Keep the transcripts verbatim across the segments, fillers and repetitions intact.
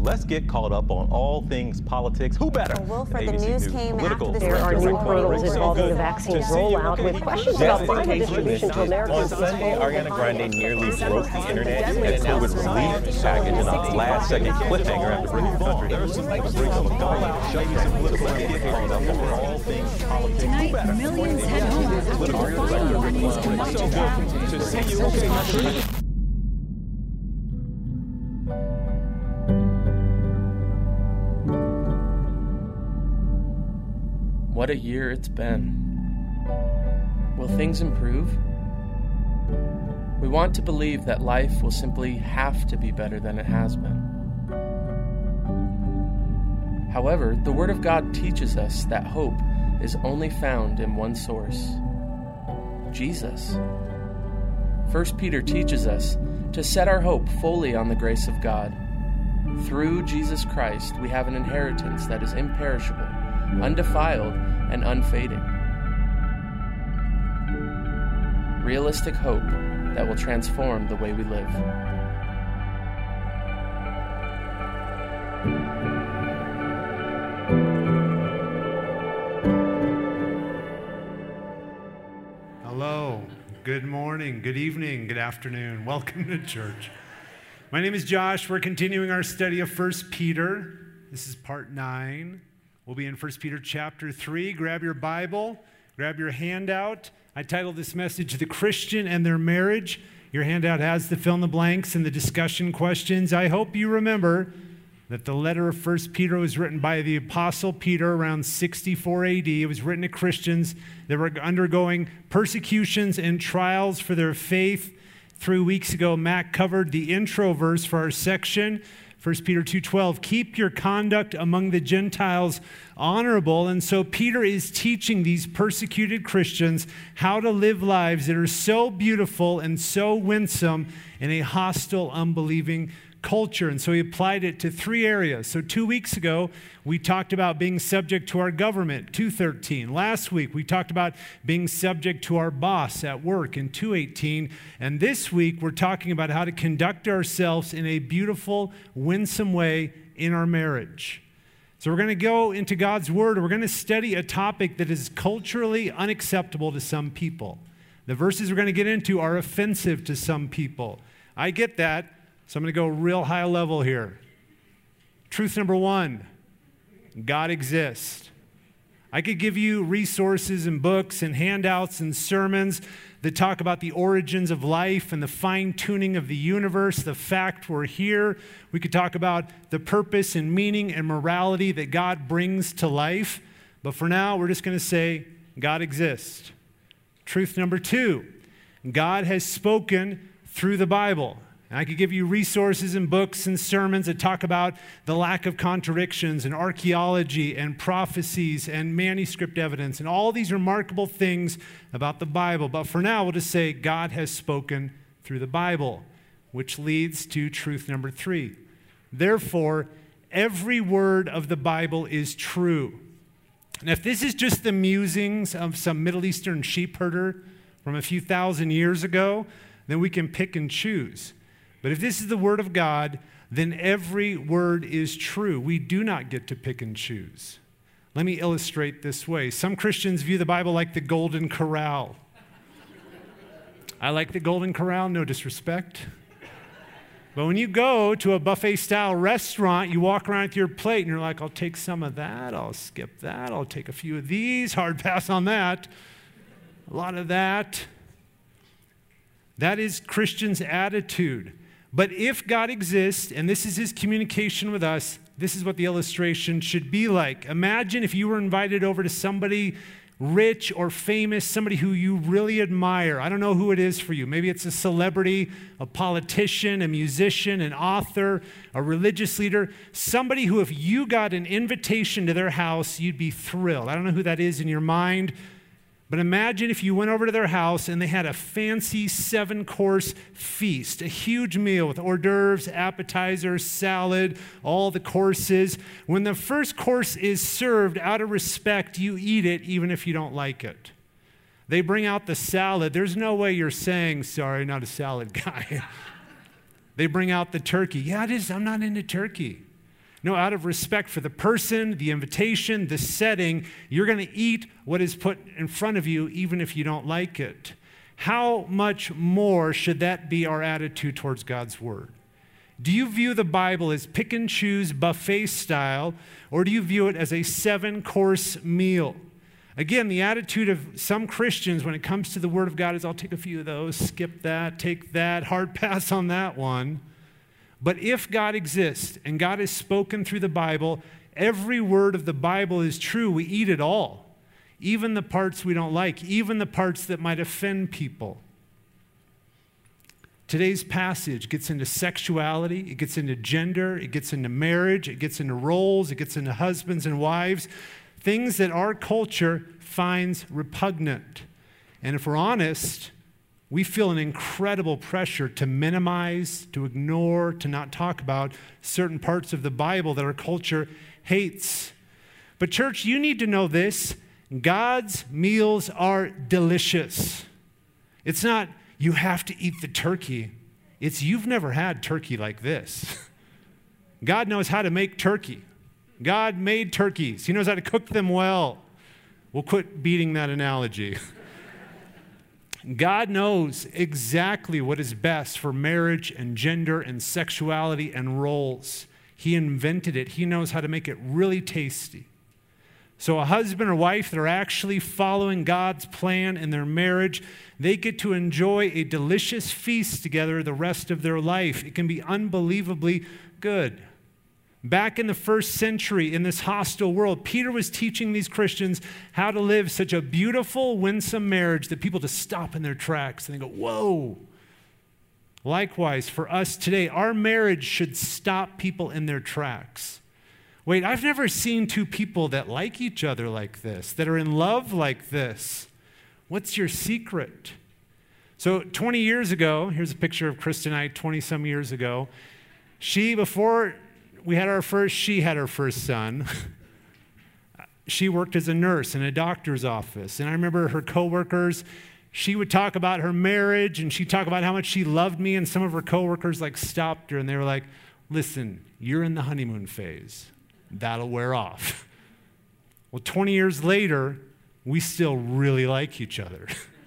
let's get caught up on all things politics. Who better? Well, Wilfred, the news came after the There are new hurdles involving the vaccine rollout with questions about final distribution to Americans. On Sunday, Ariana Grande nearly broke the internet and it was released package in a last-second cliffhanger after bringing the country. There are some bring some fallout, show you some political get caught up on all things politics. Tonight, millions head home after the final warnings come up to back. To see you, okay. What a year it's been. Will things improve? We want to believe that life will simply have to be better than it has been. However, the Word of God teaches us that hope is only found in one source: Jesus. First Peter teaches us to set our hope fully on the grace of God. Through Jesus Christ, we have an inheritance that is imperishable, undefiled, and unfading. Realistic hope that will transform the way we live. Hello, good morning, good evening, good afternoon. Welcome to church. My name is Josh. We're continuing our study of First Peter. This is part nine. We'll be in First Peter chapter three. Grab your Bible, grab your handout. I titled this message, The Christian and Their Marriage. Your handout has the fill in the blanks and the discussion questions. I hope you remember that the letter of First Peter was written by the Apostle Peter around sixty-four A D. It was written to Christians that were undergoing persecutions and trials for their faith. Three weeks ago, Matt covered the intro verse for our section, First Peter two twelve, keep your conduct among the Gentiles honorable. And so Peter is teaching these persecuted Christians how to live lives that are so beautiful and so winsome in a hostile, unbelieving culture. And so he applied it to three areas. So two weeks ago, we talked about being subject to our government, two thirteen. Last week, we talked about being subject to our boss at work in two eighteen. And this week, we're talking about how to conduct ourselves in a beautiful, winsome way in our marriage. So we're going to go into God's Word, and we're going to study a topic that is culturally unacceptable to some people. The verses we're going to get into are offensive to some people. I get that. So I'm going to go real high level here. Truth number one, God exists. I could give you resources and books and handouts and sermons that talk about the origins of life and the fine-tuning of the universe, the fact we're here. We could talk about the purpose and meaning and morality that God brings to life. But for now, we're just going to say God exists. Truth number two, God has spoken through the Bible. And I could give you resources and books and sermons that talk about the lack of contradictions and archaeology and prophecies and manuscript evidence and all these remarkable things about the Bible. But for now, we'll just say God has spoken through the Bible, which leads to truth number three. Therefore, every word of the Bible is true. And if this is just the musings of some Middle Eastern sheep herder from a few thousand years ago, then we can pick and choose. But if this is the word of God, then every word is true. We do not get to pick and choose. Let me illustrate this way. Some Christians view the Bible like the Golden Corral. I like the Golden Corral, no disrespect. But when you go to a buffet-style restaurant, you walk around with your plate and you're like, I'll take some of that, I'll skip that, I'll take a few of these, hard pass on that, a lot of that. That is Christians' attitude. But if God exists, and this is his communication with us, this is what the illustration should be like. Imagine if you were invited over to somebody rich or famous, somebody who you really admire. I don't know who it is for you. Maybe it's a celebrity, a politician, a musician, an author, a religious leader, somebody who if you got an invitation to their house, you'd be thrilled. I don't know who that is in your mind. But imagine if you went over to their house and they had a fancy seven-course feast, a huge meal with hors d'oeuvres, appetizers, salad, all the courses. When the first course is served, out of respect, you eat it even if you don't like it. They bring out the salad. There's no way you're saying, sorry, not a salad guy. They bring out the turkey. Yeah, it is. I'm not into turkey. No, out of respect for the person, the invitation, the setting, you're going to eat what is put in front of you, even if you don't like it. How much more should that be our attitude towards God's Word? Do you view the Bible as pick and choose buffet style, or do you view it as a seven-course meal? Again, the attitude of some Christians when it comes to the Word of God is, I'll take a few of those, skip that, take that, hard pass on that one. But if God exists and God has spoken through the Bible, every word of the Bible is true. We eat it all, even the parts we don't like, even the parts that might offend people. Today's passage gets into sexuality, it gets into gender, it gets into marriage, it gets into roles, it gets into husbands and wives, things that our culture finds repugnant. And if we're honest, we feel an incredible pressure to minimize, to ignore, to not talk about certain parts of the Bible that our culture hates. But church, you need to know this. God's meals are delicious. It's not, you have to eat the turkey. It's, you've never had turkey like this. God knows how to make turkey. God made turkeys. He knows how to cook them well. We'll quit beating that analogy. God knows exactly what is best for marriage and gender and sexuality and roles. He invented it. He knows how to make it really tasty. So a husband or wife that are actually following God's plan in their marriage, they get to enjoy a delicious feast together the rest of their life. It can be unbelievably good. Back in the first century, in this hostile world, Peter was teaching these Christians how to live such a beautiful, winsome marriage that people just stop in their tracks and they go, whoa. Likewise, for us today, our marriage should stop people in their tracks. Wait, I've never seen two people that like each other like this, that are in love like this. What's your secret? So twenty years ago, here's a picture of Krista and I twenty-some years ago. She, before we had our first, she had her first son. She worked as a nurse in a doctor's office. And I remember her coworkers, she would talk about her marriage and she'd talk about how much she loved me. And some of her coworkers like stopped her and they were like, listen, you're in the honeymoon phase. That'll wear off. Well, twenty years later, we still really like each other.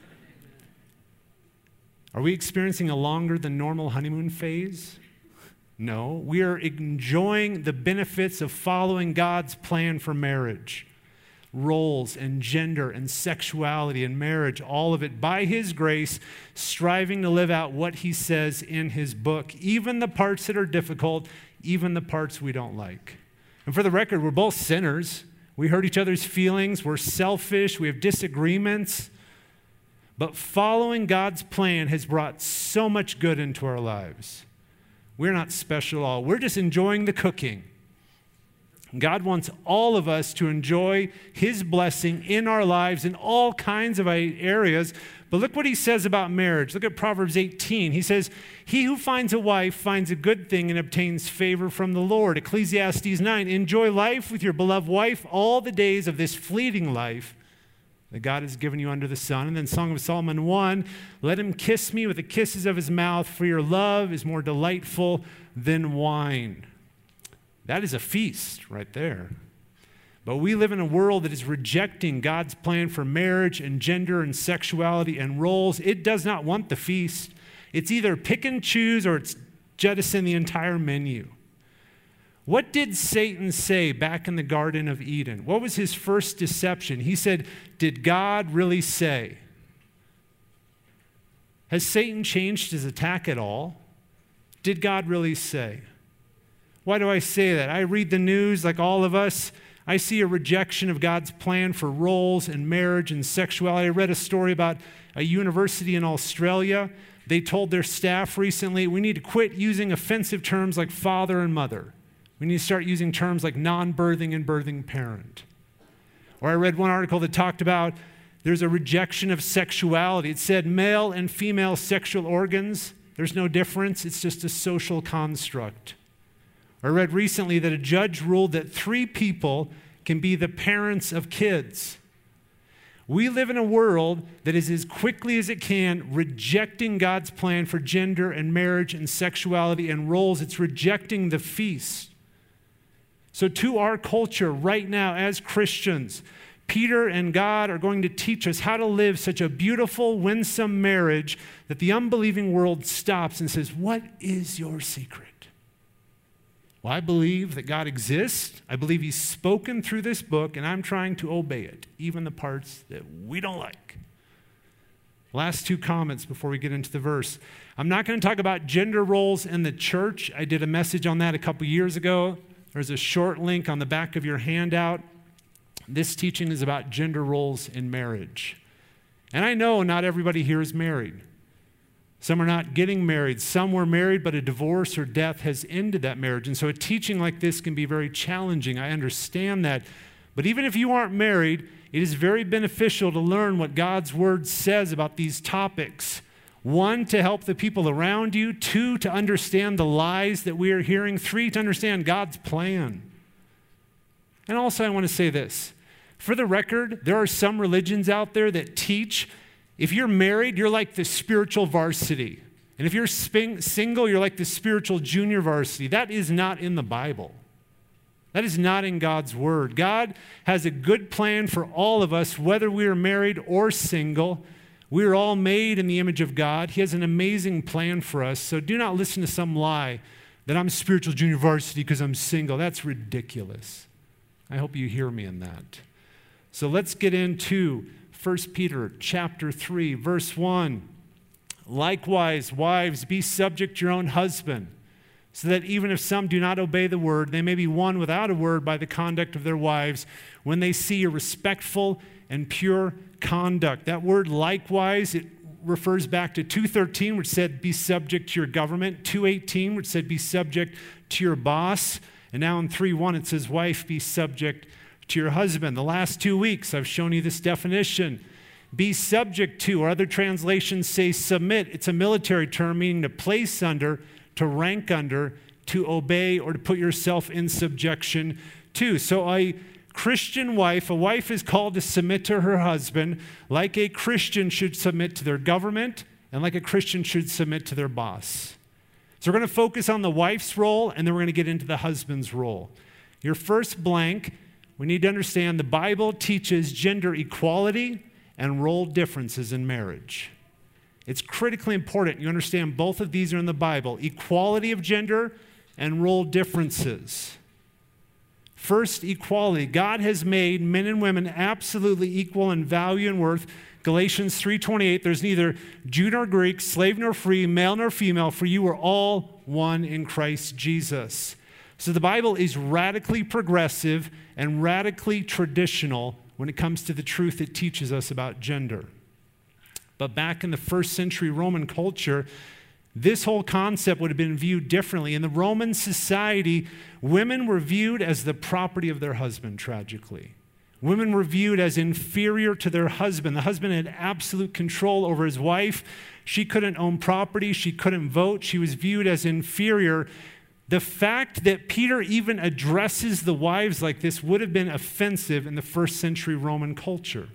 Are we experiencing a longer than normal honeymoon phase? No, we are enjoying the benefits of following God's plan for marriage. Roles and gender and sexuality and marriage, all of it by His grace, striving to live out what He says in His book, even the parts that are difficult, even the parts we don't like. And for the record, we're both sinners. We hurt each other's feelings. We're selfish. We have disagreements. But following God's plan has brought so much good into our lives. We're not special at all. We're just enjoying the cooking. God wants all of us to enjoy His blessing in our lives in all kinds of areas. But look what He says about marriage. Look at Proverbs eighteen. He says, he who finds a wife finds a good thing and obtains favor from the Lord. Ecclesiastes nine, enjoy life with your beloved wife all the days of this fleeting life that God has given you under the sun. And then Song of Solomon one, let him kiss me with the kisses of his mouth, for your love is more delightful than wine. That is a feast right there. But we live in a world that is rejecting God's plan for marriage and gender and sexuality and roles. It does not want the feast. It's either pick and choose or it's jettison the entire menu. What did Satan say back in the Garden of Eden? What was his first deception? He said, did God really say? Has Satan changed his attack at all? Did God really say? Why do I say that? I read the news like all of us. I see a rejection of God's plan for roles and marriage and sexuality. I read a story about a university in Australia. They told their staff recently, we need to quit using offensive terms like father and mother. We need to start using terms like non-birthing and birthing parent. Or I read one article that talked about there's a rejection of sexuality. It said male and female sexual organs, there's no difference. It's just a social construct. I read recently that a judge ruled that three people can be the parents of kids. We live in a world that is as quickly as it can rejecting God's plan for gender and marriage and sexuality and roles. It's rejecting the feast. So to our culture right now as Christians, Peter and God are going to teach us how to live such a beautiful, winsome marriage that the unbelieving world stops and says, what is your secret? Well, I believe that God exists. I believe he's spoken through this book, and I'm trying to obey it, even the parts that we don't like. Last two comments before we get into the verse. I'm not going to talk about gender roles in the church. I did a message on that a couple years ago. There's a short link on the back of your handout. This teaching is about gender roles in marriage. And I know not everybody here is married. Some are not getting married. Some were married, but a divorce or death has ended that marriage. And so a teaching like this can be very challenging. I understand that. But even if you aren't married, it is very beneficial to learn what God's word says about these topics. One, to help the people around you. Two, to understand the lies that we are hearing. Three, to understand God's plan. And also I want to say this. For the record, there are some religions out there that teach if you're married, you're like the spiritual varsity. And if you're sping- single, you're like the spiritual junior varsity. That is not in the Bible. That is not in God's word. God has a good plan for all of us, whether we are married or single. We are all made in the image of God. He has an amazing plan for us. So do not listen to some lie that I'm spiritual junior varsity because I'm single. That's ridiculous. I hope you hear me in that. So let's get into First Peter chapter three, verse one. Likewise, wives, be subject to your own husband, so that even if some do not obey the word, they may be won without a word by the conduct of their wives when they see a respectful and pure conduct. That word likewise, it refers back to two thirteen, which said be subject to your government, two eighteen, which said be subject to your boss, and now in three one it says wife, be subject to your husband. The last two weeks, I've shown you this definition. Be subject to, or other translations say submit. It's a military term meaning to place under, to rank under, to obey, or to put yourself in subjection to. So a Christian wife, a wife is called to submit to her husband like a Christian should submit to their government and like a Christian should submit to their boss. So we're going to focus on the wife's role, and then we're going to get into the husband's role. Your first blank, we need to understand the Bible teaches gender equality and role differences in marriage. It's critically important you understand both of these are in the Bible, equality of gender and role differences. First, equality. God has made men and women absolutely equal in value and worth. Galatians three twenty-eight, there's neither Jew nor Greek, slave nor free, male nor female, for you are all one in Christ Jesus. So the Bible is radically progressive and radically traditional when it comes to the truth it teaches us about gender. But back in the first century Roman culture, this whole concept would have been viewed differently. In the Roman society, women were viewed as the property of their husband, tragically. Women were viewed as inferior to their husband. The husband had absolute control over his wife. She couldn't own property. She couldn't vote. She was viewed as inferior. The fact that Peter even addresses the wives like this would have been offensive in the first century Roman culture.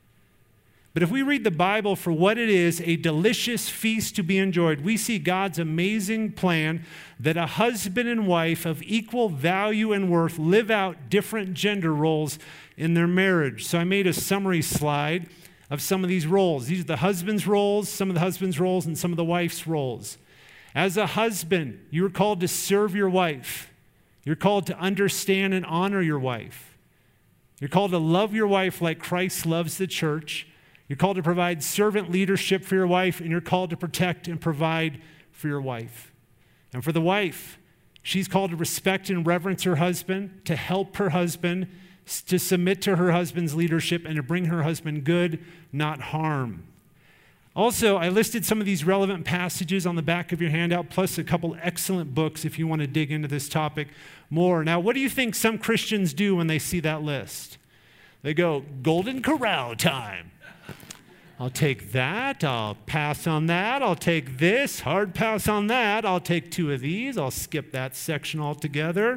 But if we read the Bible for what it is, a delicious feast to be enjoyed, we see God's amazing plan that a husband and wife of equal value and worth live out different gender roles in their marriage. So I made a summary slide of some of these roles. These are the husband's roles, some of the husband's roles, and some of the wife's roles. As a husband, you're called to serve your wife. You're called to understand and honor your wife. You're called to love your wife like Christ loves the church. You're called to provide servant leadership for your wife, and you're called to protect and provide for your wife. And for the wife, she's called to respect and reverence her husband, to help her husband, to submit to her husband's leadership, and to bring her husband good, not harm. Also, I listed some of these relevant passages on the back of your handout, plus a couple excellent books if you want to dig into this topic more. Now, what do you think some Christians do when they see that list? They go, Golden Corral time. I'll take that. I'll pass on that. I'll take this. Hard pass on that. I'll take two of these. I'll skip that section altogether.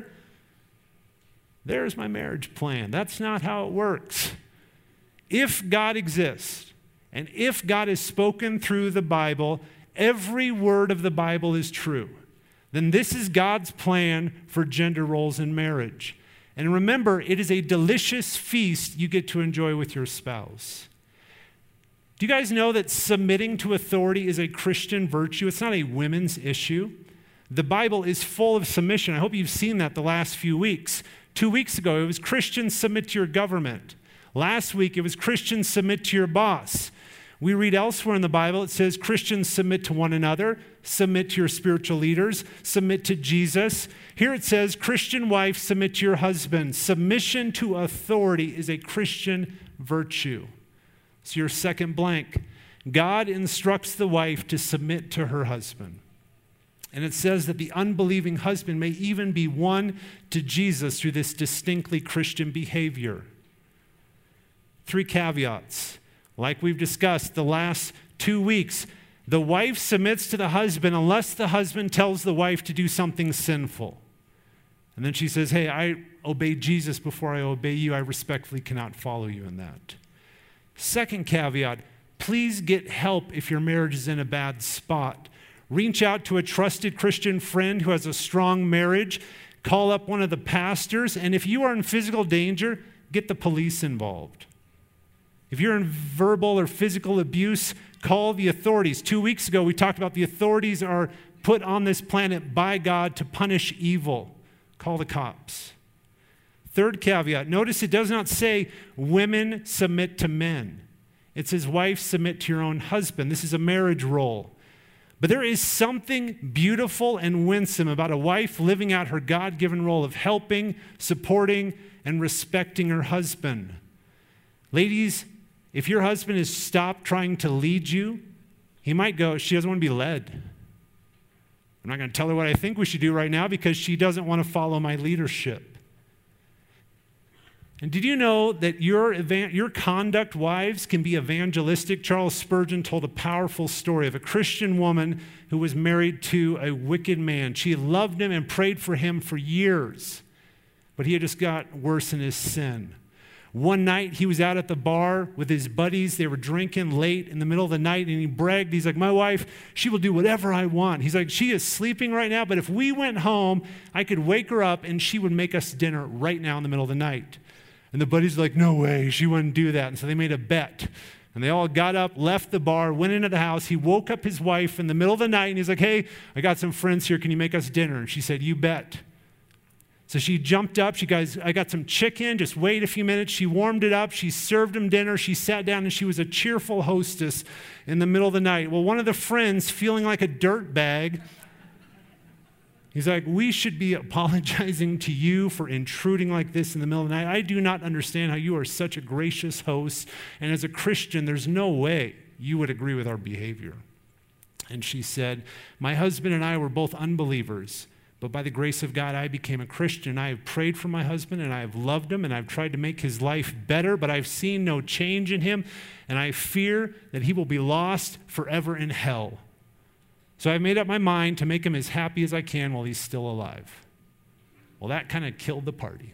There's my marriage plan. That's not how it works. If God exists, and if God has spoken through the Bible, every word of the Bible is true, then this is God's plan for gender roles in marriage. And remember, it is a delicious feast you get to enjoy with your spouse. Do you guys know that submitting to authority is a Christian virtue? It's not a women's issue. The Bible is full of submission. I hope you've seen that the last few weeks. Two weeks ago, it was Christians submit to your government. Last week, it was Christians submit to your boss. We read elsewhere in the Bible, it says Christians submit to one another, submit to your spiritual leaders, submit to Jesus. Here it says Christian wife, submit to your husband. Submission to authority is a Christian virtue. So your second blank. God instructs the wife to submit to her husband. And it says that the unbelieving husband may even be won to Jesus through this distinctly Christian behavior. Three caveats. Like we've discussed the last two weeks, the wife submits to the husband unless the husband tells the wife to do something sinful. And then she says, hey, I obey Jesus before I obey you. I respectfully cannot follow you in that. Second caveat, please get help if your marriage is in a bad spot. Reach out to a trusted Christian friend who has a strong marriage. Call up one of the pastors. And if you are in physical danger, get the police involved. If you're in verbal or physical abuse, call the authorities. Two weeks ago, we talked about the authorities are put on this planet by God to punish evil. Call the cops. Third caveat, notice it does not say women submit to men. It says wives submit to your own husband. This is a marriage role. But there is something beautiful and winsome about a wife living out her God-given role of helping, supporting, and respecting her husband. Ladies, if your husband has stopped trying to lead you, he might go, she doesn't want to be led. I'm not going to tell her what I think we should do right now because she doesn't want to follow my leadership. And did you know that your, your conduct, wives, can be evangelistic? Charles Spurgeon told a powerful story of a Christian woman who was married to a wicked man. She loved him and prayed for him for years, but he had just got worse in his sin. One night, he was out at the bar with his buddies. They were drinking late in the middle of the night, and he bragged. He's like, my wife, she will do whatever I want. He's like, she is sleeping right now, but if we went home, I could wake her up, and she would make us dinner right now in the middle of the night. And the buddies were like, no way, she wouldn't do that. And so they made a bet. And they all got up, left the bar, went into the house. He woke up his wife in the middle of the night, and he's like, hey, I got some friends here. Can you make us dinner? And she said, you bet. So she jumped up. She goes, I got some chicken. Just wait a few minutes. She warmed it up. She served him dinner. She sat down, and she was a cheerful hostess in the middle of the night. Well, one of the friends, feeling like a dirt bag, he's like, we should be apologizing to you for intruding like this in the middle of the night. I do not understand how you are such a gracious host. And as a Christian, there's no way you would agree with our behavior. And she said, my husband and I were both unbelievers. But by the grace of God, I became a Christian. I have prayed for my husband, and I have loved him, and I've tried to make his life better, but I've seen no change in him, and I fear that he will be lost forever in hell. So I've made up my mind to make him as happy as I can while he's still alive. Well, that kind of killed the party.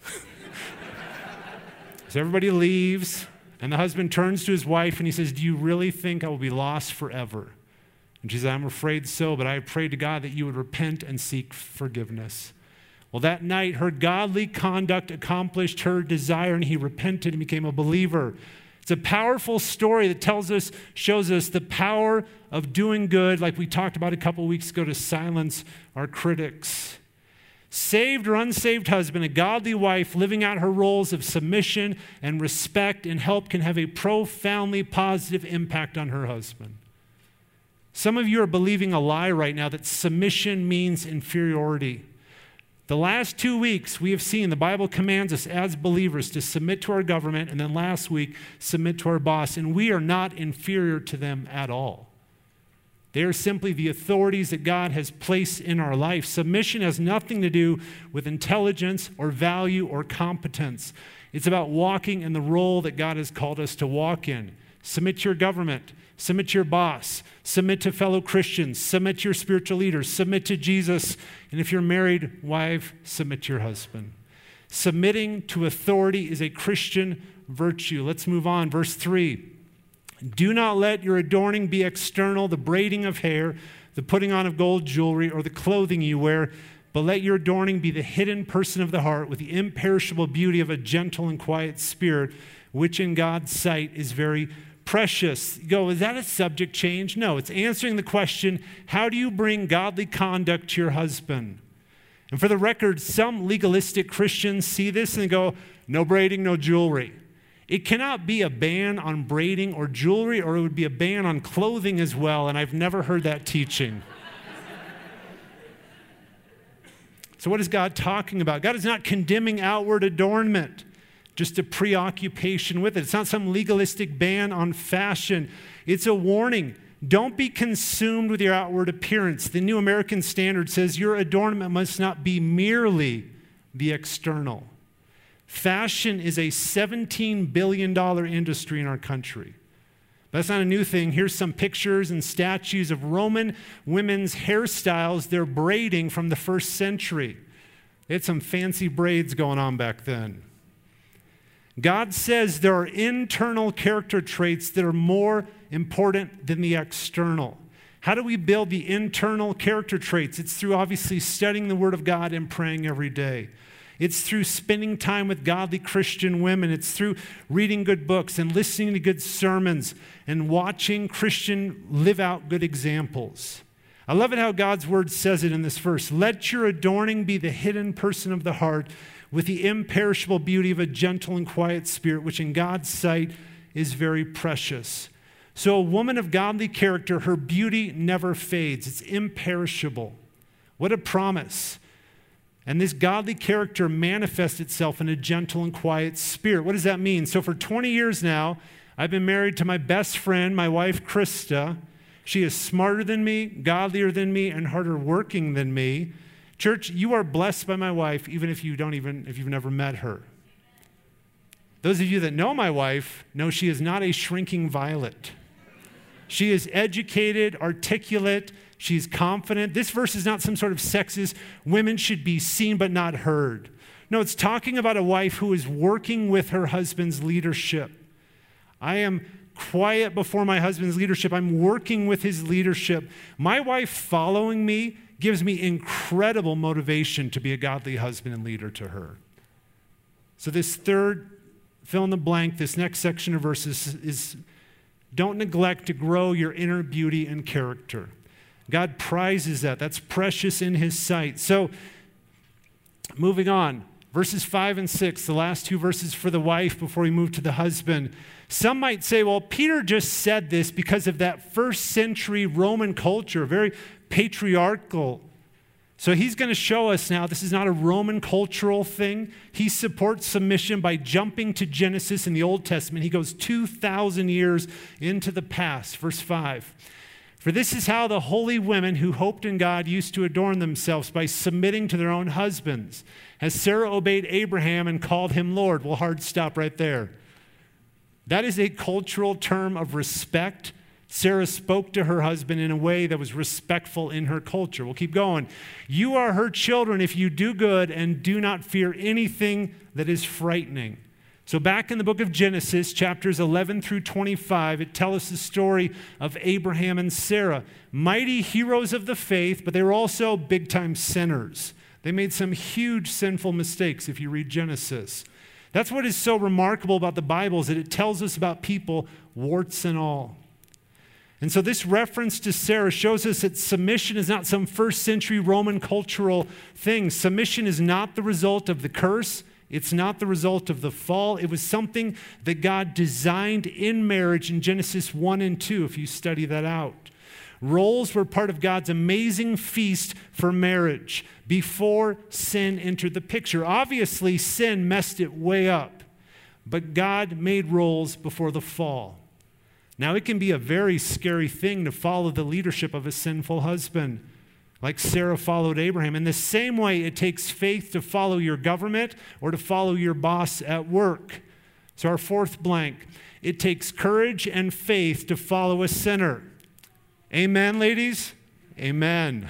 So everybody leaves, and the husband turns to his wife, and he says, do you really think I will be lost forever? And she said, I'm afraid so, but I prayed to God that you would repent and seek forgiveness. Well, that night, her godly conduct accomplished her desire, and he repented and became a believer. It's a powerful story that tells us, shows us the power of doing good, like we talked about a couple weeks ago, to silence our critics. Saved or unsaved husband, a godly wife living out her roles of submission and respect and help can have a profoundly positive impact on her husband. Some of you are believing a lie right now that submission means inferiority. The last two weeks we have seen the Bible commands us as believers to submit to our government, and then last week submit to our boss, and we are not inferior to them at all. They are simply the authorities that God has placed in our life. Submission has nothing to do with intelligence or value or competence. It's about walking in the role that God has called us to walk in. Submit to your government. Submit to your boss. Submit to fellow Christians. Submit to your spiritual leaders. Submit to Jesus. And if you're married, wife, submit to your husband. Submitting to authority is a Christian virtue. Let's move on. Verse three. Do not let your adorning be external, the braiding of hair, the putting on of gold jewelry, or the clothing you wear, But let your adorning be the hidden person of the heart with the imperishable beauty of a gentle and quiet spirit, which in God's sight is very precious. You go, is that a subject change? No, it's answering the question, how do you bring godly conduct to your husband? And for the record, some legalistic Christians see this and go, no braiding, no jewelry. It cannot be a ban on braiding or jewelry, or it would be a ban on clothing as well, and I've never heard that teaching. So what is God talking about? God is not condemning outward adornment, just a preoccupation with it. It's not some legalistic ban on fashion. It's a warning. Don't be consumed with your outward appearance. The New American Standard says your adornment must not be merely the external. Fashion is a seventeen billion dollars industry in our country. But that's not a new thing. Here's some pictures and statues of Roman women's hairstyles they're braiding from the first century. They had some fancy braids going on back then. God says there are internal character traits that are more important than the external. How do we build the internal character traits? It's through obviously studying the Word of God and praying every day. It's through spending time with godly Christian women. It's through reading good books and listening to good sermons and watching Christian live out good examples. I love it how God's Word says it in this verse. Let your adorning be the hidden person of the heart with the imperishable beauty of a gentle and quiet spirit, which in God's sight is very precious. So a woman of godly character, her beauty never fades. It's imperishable. What a promise. And this godly character manifests itself in a gentle and quiet spirit. What does that mean? So for twenty years now, I've been married to my best friend, my wife, Krista. She is smarter than me, godlier than me, and harder working than me. Church, you are blessed by my wife, even if you don't even, if you've never met her. Those of you that know my wife know she is not a shrinking violet. She is educated, articulate, she's confident. This verse is not some sort of sexist, women should be seen but not heard. No, it's talking about a wife who is working with her husband's leadership. I am quiet before my husband's leadership. I'm working with his leadership. My wife following me gives me incredible motivation to be a godly husband and leader to her. So this third, fill in the blank, this next section of verses is, don't neglect to grow your inner beauty and character. God prizes that. That's precious in his sight. So, moving on, verses five and six, the last two verses for the wife before we move to the husband. Some might say, well, Peter just said this because of that first century Roman culture, very patriarchal. So he's going to show us now this is not a Roman cultural thing. He supports submission by jumping to Genesis in the Old Testament. He goes two thousand years into the past. Verse five. For this is how the holy women who hoped in God used to adorn themselves, by submitting to their own husbands. As Sarah obeyed Abraham and called him Lord. Well, hard stop right there. That is a cultural term of respect. Sarah spoke to her husband in a way that was respectful in her culture. We'll keep going. You are her children if you do good and do not fear anything that is frightening. So back in the book of Genesis, chapters eleven through twenty-five, it tells us the story of Abraham and Sarah. Mighty heroes of the faith, but they were also big-time sinners. They made some huge sinful mistakes if you read Genesis. That's what is so remarkable about the Bible, is that it tells us about people, warts and all. And so this reference to Sarah shows us that submission is not some first century Roman cultural thing. Submission is not the result of the curse. It's not the result of the fall. It was something that God designed in marriage in Genesis one and two, if you study that out. Roles were part of God's amazing feast for marriage before sin entered the picture. Obviously, sin messed it way up, but God made roles before the fall. Now, it can be a very scary thing to follow the leadership of a sinful husband, like Sarah followed Abraham. In the same way, it takes faith to follow your government or to follow your boss at work. So our fourth blank, it takes courage and faith to follow a sinner. Amen, ladies? Amen.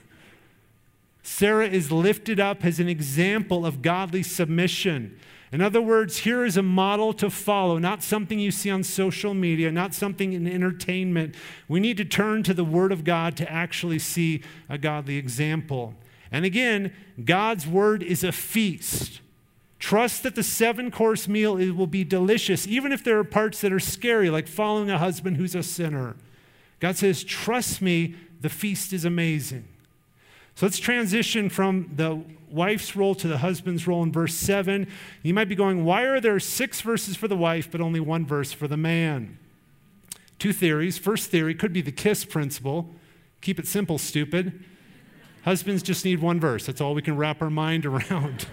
Sarah is lifted up as an example of godly submission. In other words, here is a model to follow, not something you see on social media, not something in entertainment. We need to turn to the Word of God to actually see a godly example. And again, God's word is a feast. Trust that the seven-course meal it will be delicious, even if there are parts that are scary, like following a husband who's a sinner. God says, trust me, the feast is amazing. So let's transition from the wife's role to the husband's role in verse seven. You might be going, why are there six verses for the wife, but only one verse for the man? Two theories. First theory could be the KISS principle. Keep it simple, stupid. Husbands just need one verse. That's all we can wrap our mind around.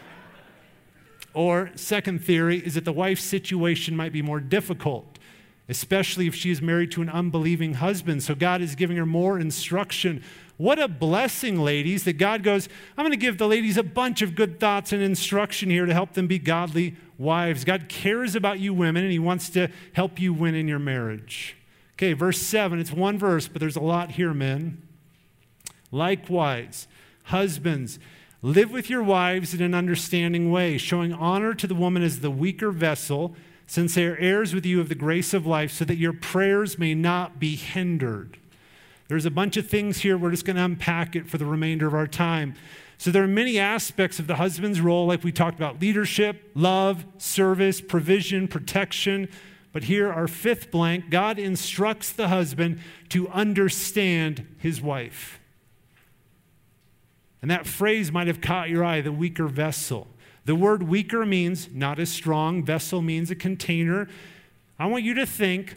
Or second theory is that the wife's situation might be more difficult, especially if she is married to an unbelieving husband. So God is giving her more instruction. What a blessing, ladies, that God goes, I'm going to give the ladies a bunch of good thoughts and instruction here to help them be godly wives. God cares about you women, and he wants to help you win in your marriage. Okay, verse seven, it's one verse, but there's a lot here, men. Likewise, husbands, live with your wives in an understanding way, showing honor to the woman as the weaker vessel, since they are heirs with you of the grace of life, so that your prayers may not be hindered. There's a bunch of things here. We're just going to unpack it for the remainder of our time. So there are many aspects of the husband's role, like we talked about: leadership, love, service, provision, protection. But here, our fifth blank, God instructs the husband to understand his wife. And that phrase might have caught your eye, the weaker vessel. The word weaker means not as strong. Vessel means a container. I want you to think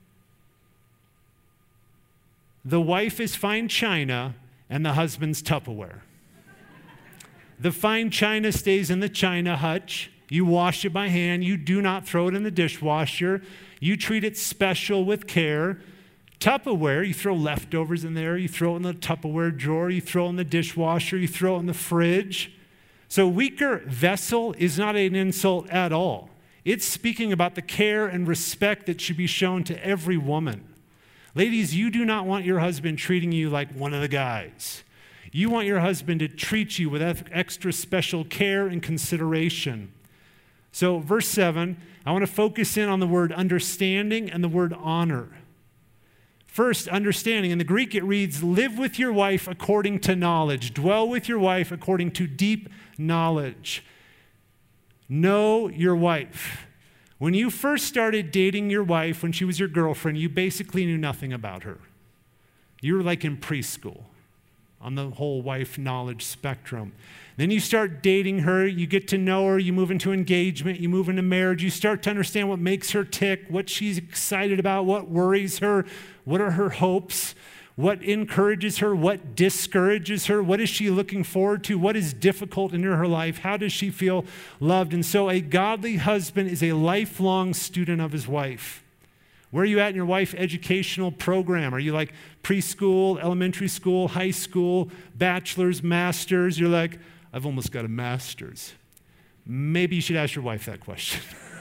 the wife is fine china and the husband's Tupperware. The fine china stays in the china hutch. You wash it by hand. You do not throw it in the dishwasher. You treat it special with care. Tupperware, you throw leftovers in there. You throw it in the Tupperware drawer. You throw it in the dishwasher. You throw it in the fridge. So weaker vessel is not an insult at all. It's speaking about the care and respect that should be shown to every woman. Ladies, you do not want your husband treating you like one of the guys. You want your husband to treat you with extra special care and consideration. So verse seven, I want to focus in on the word understanding and the word honor. First, understanding. In the Greek, it reads, live with your wife according to knowledge. Dwell with your wife according to deep knowledge. Know your wife. When you first started dating your wife, when she was your girlfriend, you basically knew nothing about her. You were like in preschool on the whole wife knowledge spectrum. Then you start dating her, you get to know her, you move into engagement, you move into marriage, you start to understand what makes her tick, what she's excited about, what worries her, what are her hopes, what encourages her, what discourages her, what is she looking forward to, what is difficult in her life, how does she feel loved. And so a godly husband is a lifelong student of his wife. Where are you at in your wife educational program? Are you like preschool, elementary school, high school, bachelor's, master's? You're like, I've almost got a master's. Maybe you should ask your wife that question.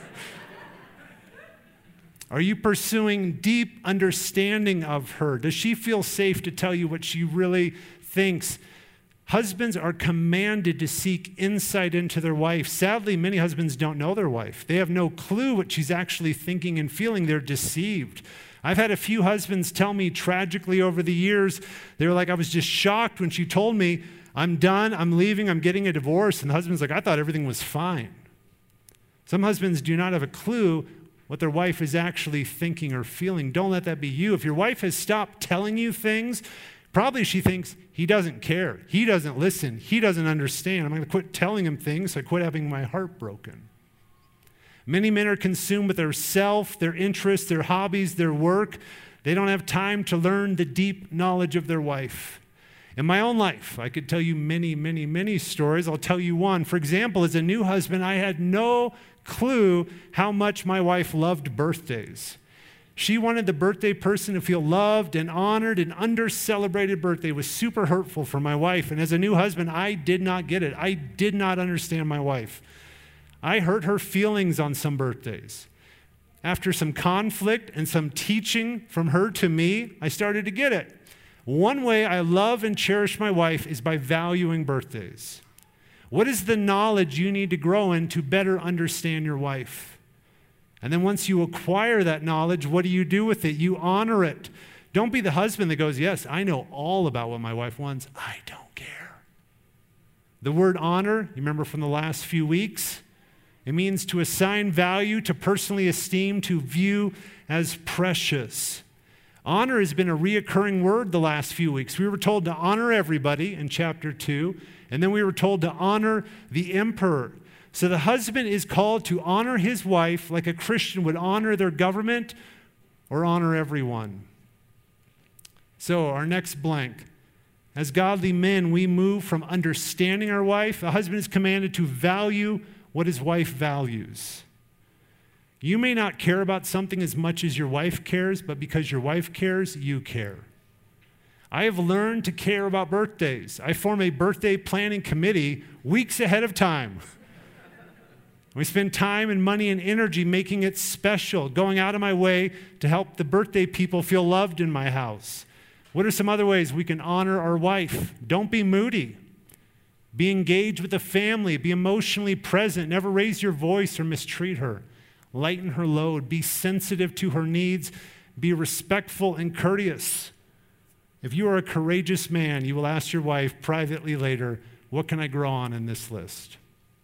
Are you pursuing deep understanding of her? Does she feel safe to tell you what she really thinks? Husbands are commanded to seek insight into their wife. Sadly, many husbands don't know their wife. They have no clue what she's actually thinking and feeling. They're deceived. I've had a few husbands tell me tragically over the years, they were like, I was just shocked when she told me, I'm done, I'm leaving, I'm getting a divorce. And the husband's like, I thought everything was fine. Some husbands do not have a clue what their wife is actually thinking or feeling. Don't let that be you. If your wife has stopped telling you things, probably she thinks he doesn't care. He doesn't listen. He doesn't understand. I'm going to quit telling him things so I quit having my heart broken. Many men are consumed with their self, their interests, their hobbies, their work. They don't have time to learn the deep knowledge of their wife. In my own life, I could tell you many, many, many stories. I'll tell you one. For example, as a new husband, I had no clue how much my wife loved birthdays. She wanted the birthday person to feel loved and honored. An under-celebrated birthday was super hurtful for my wife. And as a new husband, I did not get it. I did not understand my wife. I hurt her feelings on some birthdays. After some conflict and some teaching from her to me, I started to get it. One way I love and cherish my wife is by valuing birthdays. What is the knowledge you need to grow in to better understand your wife? And then once you acquire that knowledge, what do you do with it? You honor it. Don't be the husband that goes, yes, I know all about what my wife wants. I don't care. The word honor, you remember from the last few weeks, it means to assign value, to personally esteem, to view as precious. Honor has been a reoccurring word the last few weeks. We were told to honor everybody in chapter two, and then we were told to honor the emperor. So the husband is called to honor his wife like a Christian would honor their government or honor everyone. So our next blank. As godly men, we move from understanding our wife. The husband is commanded to value what his wife values. You may not care about something as much as your wife cares, but because your wife cares, you care. I have learned to care about birthdays. I form a birthday planning committee weeks ahead of time. We spend time and money and energy making it special, going out of my way to help the birthday people feel loved in my house. What are some other ways we can honor our wife? Don't be moody. Be engaged with the family. Be emotionally present. Never raise your voice or mistreat her. Lighten her load. Be sensitive to her needs. Be respectful and courteous. If you are a courageous man, you will ask your wife privately later, what can I grow on in this list?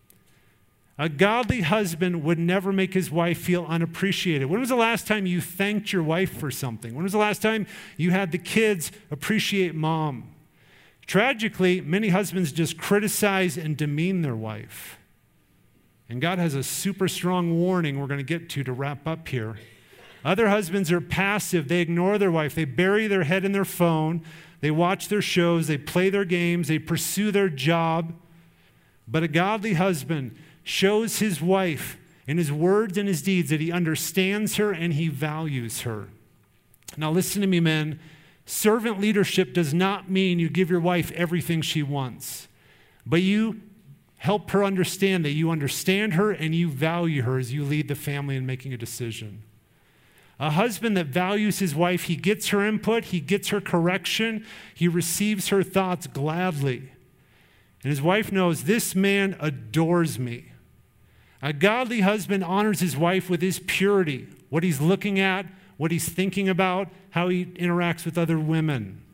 A godly husband would never make his wife feel unappreciated. When was the last time you thanked your wife for something? When was the last time you had the kids appreciate mom? Tragically, many husbands just criticize and demean their wife. And God has a super strong warning we're going to get to to wrap up here. Other husbands are passive. They ignore their wife. They bury their head in their phone. They watch their shows. They play their games. They pursue their job. But a godly husband shows his wife in his words and his deeds that he understands her and he values her. Now listen to me, men. Servant leadership does not mean you give your wife everything she wants, but you help her understand that you understand her and you value her as you lead the family in making a decision. A husband that values his wife, he gets her input, he gets her correction, he receives her thoughts gladly. And his wife knows, this man adores me. A godly husband honors his wife with his purity, what he's looking at, what he's thinking about, how he interacts with other women.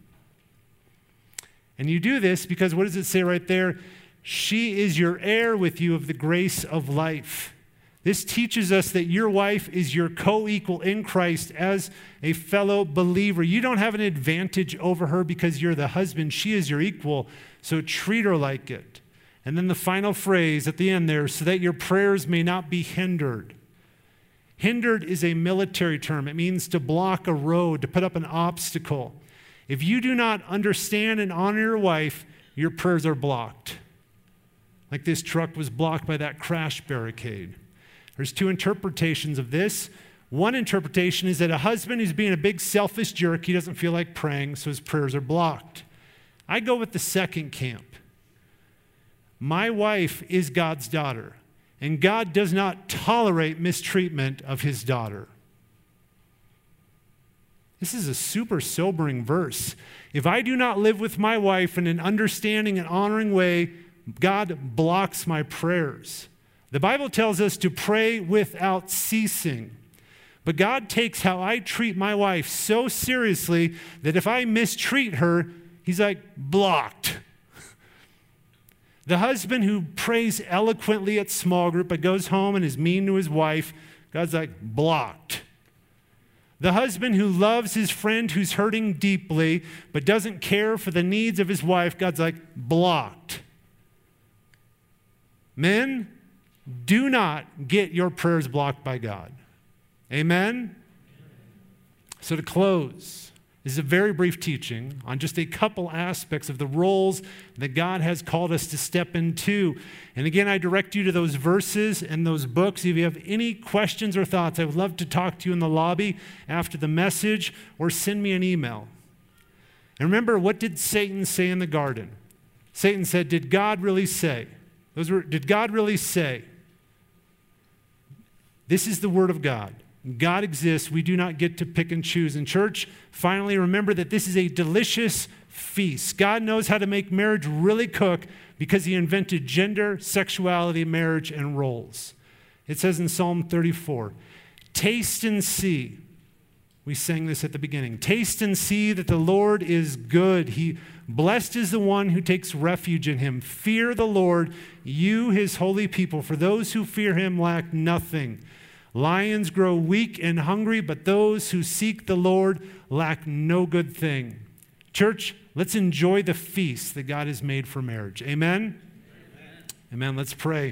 And you do this because what does it say right there? She is your heir with you of the grace of life. This teaches us that your wife is your co-equal in Christ as a fellow believer. You don't have an advantage over her because you're the husband. She is your equal, so treat her like it. And then the final phrase at the end there, so that your prayers may not be hindered. Hindered is a military term. It means to block a road, to put up an obstacle. If you do not understand and honor your wife, your prayers are blocked. Like this truck was blocked by that crash barricade. There's two interpretations of this. One interpretation is that a husband who's being a big selfish jerk, he doesn't feel like praying, so his prayers are blocked. I go with the second camp. My wife is God's daughter, and God does not tolerate mistreatment of his daughter. This is a super sobering verse. If I do not live with my wife in an understanding and honoring way, God blocks my prayers. The Bible tells us to pray without ceasing. But God takes how I treat my wife so seriously that if I mistreat her, he's like, blocked. The husband who prays eloquently at small group but goes home and is mean to his wife, God's like, blocked. The husband who loves his friend who's hurting deeply but doesn't care for the needs of his wife, God's like, blocked. Men, do not get your prayers blocked by God. Amen? So to close, this is a very brief teaching on just a couple aspects of the roles that God has called us to step into. And again, I direct you to those verses and those books. If you have any questions or thoughts, I would love to talk to you in the lobby after the message or send me an email. And remember, what did Satan say in the garden? Satan said, did God really say? Those were, did God really say? This is the word of God. God exists. We do not get to pick and choose. In church, finally remember that this is a delicious feast. God knows how to make marriage really cook because he invented gender, sexuality, marriage, and roles. It says in Psalm thirty-four, taste and see. We sang this at the beginning. Taste and see that the Lord is good. He blessed is the one who takes refuge in him. Fear the Lord, you his holy people, for those who fear him lack nothing. Lions grow weak and hungry, but those who seek the Lord lack no good thing. Church, let's enjoy the feast that God has made for marriage. Amen? Amen. Amen. Let's pray.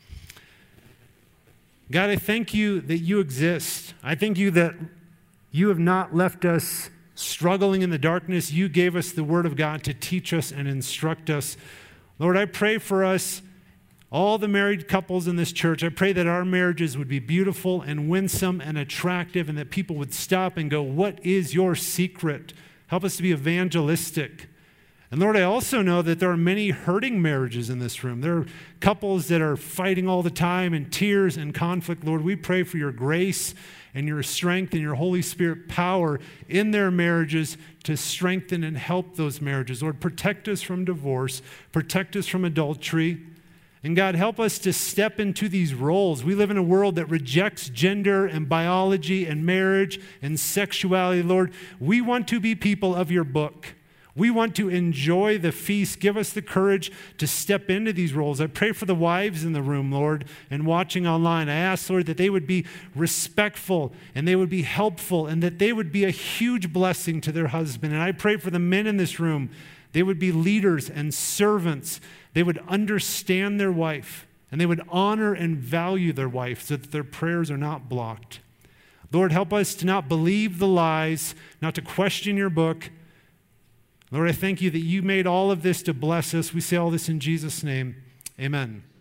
God, I thank you that you exist. I thank you that you have not left us struggling in the darkness. You gave us the word of God to teach us and instruct us. Lord, I pray for us, all the married couples in this church. I pray that our marriages would be beautiful and winsome and attractive, and that people would stop and go, what is your secret? Help us to be evangelistic. And Lord, I also know that there are many hurting marriages in this room. There are couples that are fighting all the time in tears and conflict. Lord, we pray for your grace and your strength and your Holy Spirit power in their marriages to strengthen and help those marriages. Lord, protect us from divorce, protect us from adultery. And God, help us to step into these roles. We live in a world that rejects gender and biology and marriage and sexuality. Lord, we want to be people of your book. We want to enjoy the feast. Give us the courage to step into these roles. I pray for the wives in the room, Lord, and watching online. I ask, Lord, that they would be respectful and they would be helpful and that they would be a huge blessing to their husband. And I pray for the men in this room. They would be leaders and servants. They would understand their wife and they would honor and value their wife so that their prayers are not blocked. Lord, help us to not believe the lies, not to question your book. Lord, I thank you that you made all of this to bless us. We say all this in Jesus' name. Amen.